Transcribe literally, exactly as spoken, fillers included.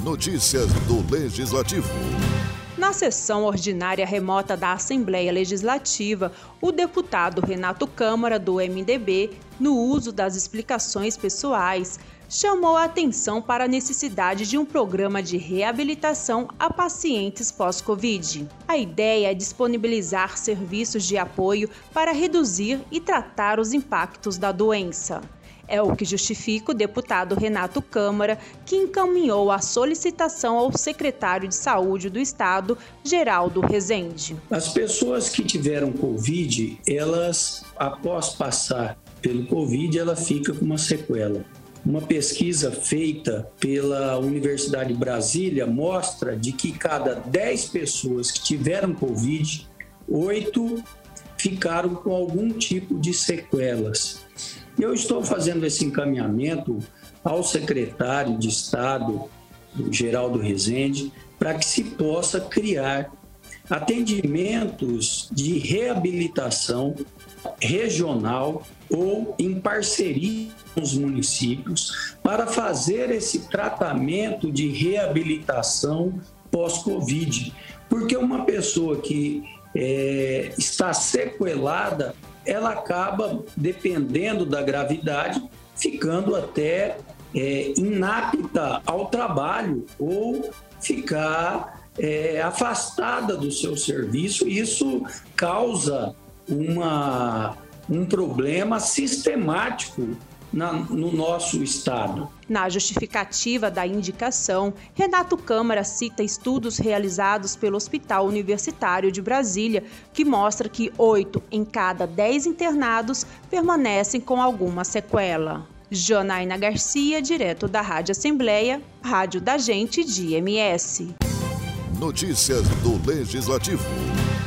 Notícias do Legislativo. Na sessão ordinária remota da Assembleia Legislativa, o deputado Renato Câmara, do M D B, no uso das explicações pessoais, chamou a atenção para a necessidade de um programa de reabilitação a pacientes pós-Covid. A ideia é disponibilizar serviços de apoio para reduzir e tratar os impactos da doença. É o que justifica o deputado Renato Câmara, que encaminhou a solicitação ao secretário de Saúde do Estado, Geraldo Rezende. As pessoas que tiveram Covid, elas, após passar pelo Covid, ela fica com uma sequela. Uma pesquisa feita pela Universidade de Brasília mostra de que cada dez pessoas que tiveram Covid, oito ficaram com algum tipo de sequelas. Eu estou fazendo esse encaminhamento ao secretário de Estado, Geraldo Rezende, para que se possa criar atendimentos de reabilitação regional ou em parceria com os municípios para fazer esse tratamento de reabilitação pós-Covid. Porque uma pessoa que é, está sequelada, ela acaba, dependendo da gravidade, ficando até é, inapta ao trabalho ou ficar é, afastada do seu serviço. Isso causa uma, um problema sistemático Na, no nosso estado. Na justificativa da indicação, Renato Câmara cita estudos realizados pelo Hospital Universitário de Brasília, que mostra que oito em cada dez internados permanecem com alguma sequela. Janaína Garcia, direto da Rádio Assembleia, Rádio da Gente de I M S. Notícias do Legislativo.